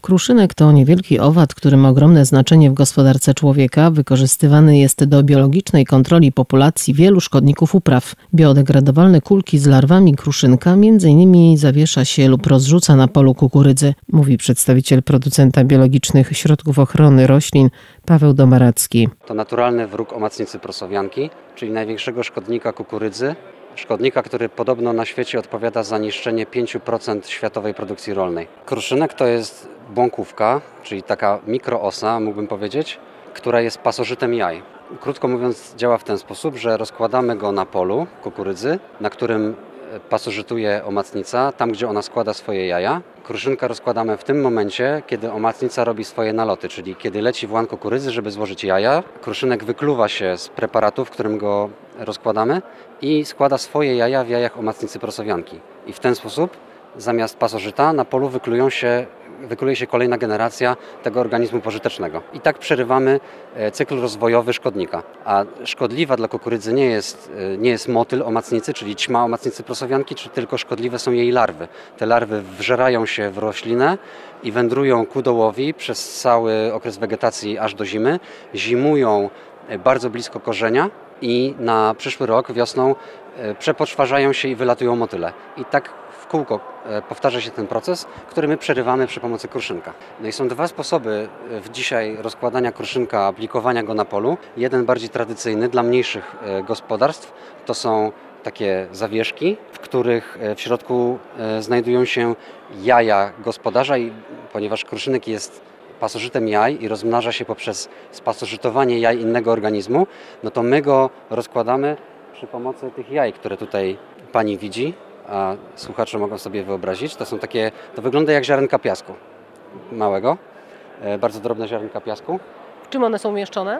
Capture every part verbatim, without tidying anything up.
Kruszynek to niewielki owad, który ma ogromne znaczenie w gospodarce człowieka. Wykorzystywany jest do biologicznej kontroli populacji wielu szkodników upraw. Biodegradowalne kulki z larwami kruszynka między innymi zawiesza się lub rozrzuca na polu kukurydzy, mówi przedstawiciel producenta biologicznych środków ochrony roślin Paweł Domaracki. To naturalny wróg omacnicy prosowianki, czyli największego szkodnika kukurydzy. Szkodnika, który podobno na świecie odpowiada za niszczenie pięć procent światowej produkcji rolnej. Kruszynek to jest błąkówka, czyli taka mikroosa, mógłbym powiedzieć, która jest pasożytem jaj. Krótko mówiąc, działa w ten sposób, że rozkładamy go na polu kukurydzy, na którym pasożytuje omacnica, tam gdzie ona składa swoje jaja. Kruszynka rozkładamy w tym momencie, kiedy omacnica robi swoje naloty, czyli kiedy leci w łan kukurydzy, żeby złożyć jaja. Kruszynek wykluwa się z preparatu, w którym go rozkładamy i składa swoje jaja w jajach omacnicy prosowianki. I w ten sposób zamiast pasożyta na polu wyklują się, wykluje się kolejna generacja tego organizmu pożytecznego. I tak przerywamy cykl rozwojowy szkodnika. A szkodliwa dla kukurydzy nie jest, nie jest motyl omacnicy, czyli ćma omacnicy prosowianki, czy tylko szkodliwe są jej larwy. Te larwy wżerają się w roślinę i wędrują ku dołowi przez cały okres wegetacji aż do zimy. Zimują bardzo blisko korzenia i na przyszły rok wiosną przepoczwarzają się i wylatują motyle. I tak w kółko powtarza się ten proces, który my przerywamy przy pomocy kruszynka. No i są dwa sposoby w dzisiaj rozkładania kruszynka, aplikowania go na polu. Jeden bardziej tradycyjny dla mniejszych gospodarstw to są takie zawieszki, w których w środku znajdują się jaja gospodarza i ponieważ kruszynek jest pasożytem jaj i rozmnaża się poprzez spasożytowanie jaj innego organizmu, no to my go rozkładamy przy pomocy tych jaj, które tutaj pani widzi, a słuchacze mogą sobie wyobrazić. To są takie, to wygląda jak ziarenka piasku małego, bardzo drobne ziarenka piasku. W czym one są umieszczone?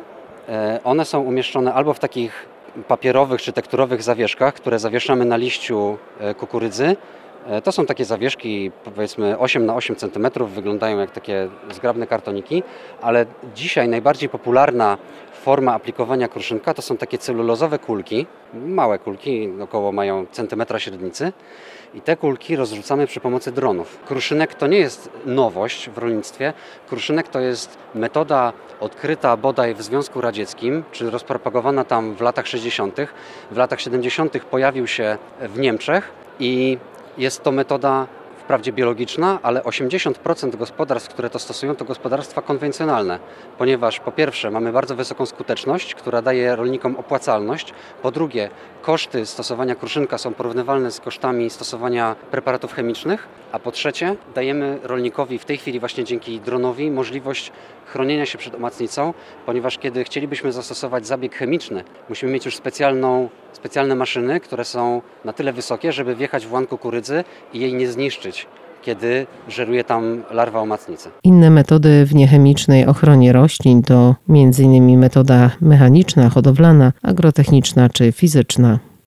One są umieszczone albo w takich papierowych czy tekturowych zawieszkach, które zawieszamy na liściu kukurydzy. To są takie zawieszki, powiedzmy osiem na osiem centymetrów, wyglądają jak takie zgrabne kartoniki, ale dzisiaj najbardziej popularna forma aplikowania kruszynka to są takie celulozowe kulki, małe kulki, około mają centymetra średnicy i te kulki rozrzucamy przy pomocy dronów. Kruszynek to nie jest nowość w rolnictwie, kruszynek to jest metoda odkryta bodaj w Związku Radzieckim, czy rozpropagowana tam w latach sześćdziesiątych. W latach siedemdziesiątych pojawił się w Niemczech i jest to metoda wprawdzie biologiczna, ale osiemdziesiąt procent gospodarstw, które to stosują, to gospodarstwa konwencjonalne, ponieważ po pierwsze mamy bardzo wysoką skuteczność, która daje rolnikom opłacalność, po drugie koszty stosowania kruszynka są porównywalne z kosztami stosowania preparatów chemicznych, a po trzecie dajemy rolnikowi w tej chwili właśnie dzięki dronowi możliwość chronienia się przed omacnicą, ponieważ kiedy chcielibyśmy zastosować zabieg chemiczny, musimy mieć już specjalną, specjalne maszyny, które są na tyle wysokie, żeby wjechać w łan kukurydzy i jej nie zniszczyć, kiedy żeruje tam larwa omacnicy. Inne metody w niechemicznej ochronie roślin to między innymi metoda mechaniczna, hodowlana, agrotechniczna czy fizyczna.